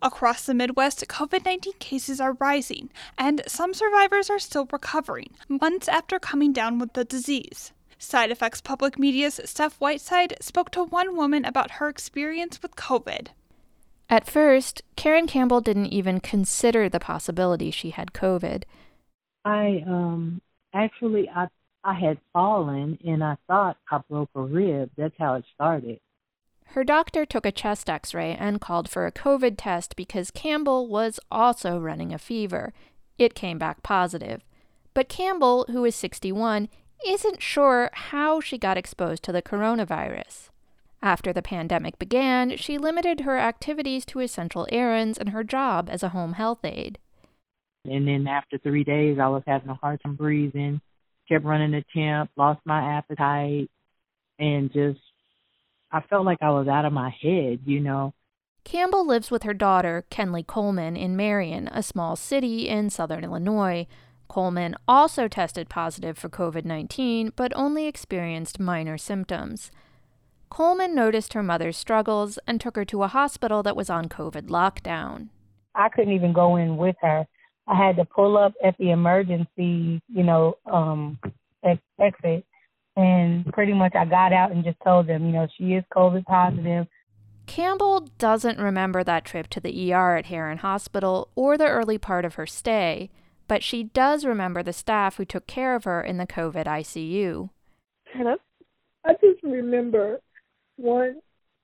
Across the Midwest, COVID-19 cases are rising, and some survivors are still recovering, months after coming down with the disease. Side Effects Public Media's Steph Whiteside spoke to one woman about her experience with COVID. At first, Karen Campbell didn't even consider the possibility she had COVID. I had fallen and I thought I broke a rib. That's how it started. Her doctor took a chest x-ray and called for a COVID test because Campbell was also running a fever. It came back positive. But Campbell, who is 61, isn't sure how she got exposed to the coronavirus. After the pandemic began, she limited her activities to essential errands and her job as a home health aide. And then after 3 days, I was having a hard time breathing, kept running the temp, lost my appetite, and I felt like I was out of my head, Campbell lives with her daughter, Kenley Coleman, in Marion, a small city in southern Illinois. Coleman also tested positive for COVID-19, but only experienced minor symptoms. Coleman noticed her mother's struggles and took her to a hospital that was on COVID lockdown. I couldn't even go in with her. I had to pull up at the emergency, exit. And pretty much I got out and just told them, she is COVID positive. Campbell doesn't remember that trip to the ER at Heron Hospital or the early part of her stay, but she does remember the staff who took care of her in the COVID ICU. And I just remember one,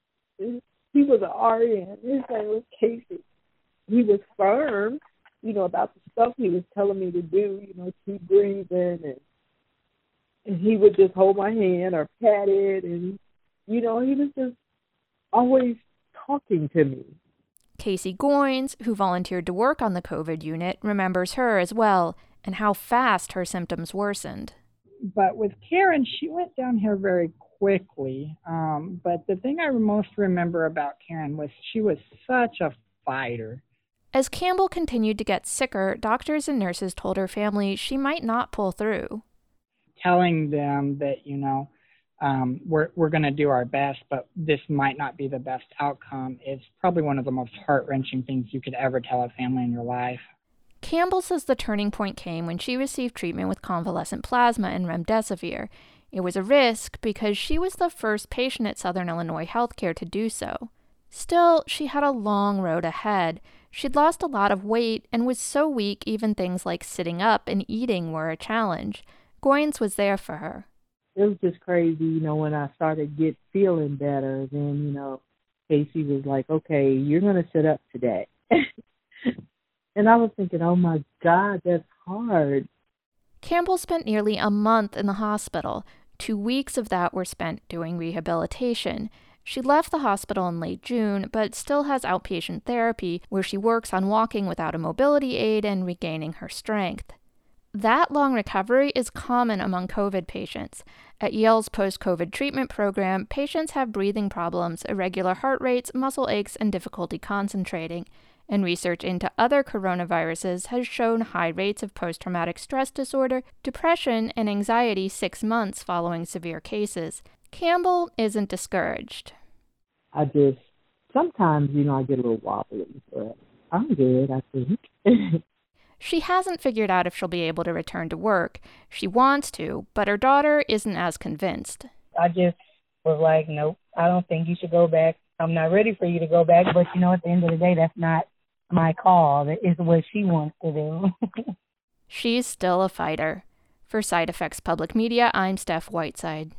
he was an RN. His name was Casey. He was firm, about the stuff he was telling me to do, keep breathing, and he would just hold my hand or pat it, and, he was just always talking to me. Casey Goins, who volunteered to work on the COVID unit, remembers her as well, and how fast her symptoms worsened. But with Karen, she went down here very quickly. But the thing I most remember about Karen was she was such a fighter. As Campbell continued to get sicker, doctors and nurses told her family she might not pull through. Telling them that, we're going to do our best, but this might not be the best outcome is probably one of the most heart-wrenching things you could ever tell a family in your life. Campbell says the turning point came when she received treatment with convalescent plasma and remdesivir. It was a risk because she was the first patient at Southern Illinois Healthcare to do so. Still, she had a long road ahead. She'd lost a lot of weight and was so weak even things like sitting up and eating were a challenge. Goins was there for her. It was just crazy, when I started feeling better. Then, Casey was like, okay, you're going to sit up today. And I was thinking, oh, my God, that's hard. Campbell spent nearly a month in the hospital. 2 weeks of that were spent doing rehabilitation. She left the hospital in late June, but still has outpatient therapy where she works on walking without a mobility aid and regaining her strength. That long recovery is common among COVID patients. At Yale's post-COVID treatment program, patients have breathing problems, irregular heart rates, muscle aches, and difficulty concentrating. And research into other coronaviruses has shown high rates of post-traumatic stress disorder, depression, and anxiety 6 months following severe cases. Campbell isn't discouraged. Sometimes, I get a little wobbly, but I'm good, I think. She hasn't figured out if she'll be able to return to work. She wants to, but her daughter isn't as convinced. I just was like, nope, I don't think you should go back. I'm not ready for you to go back, but at the end of the day, that's not my call. That is what she wants to do. She's still a fighter. For Side Effects Public Media, I'm Steph Whiteside.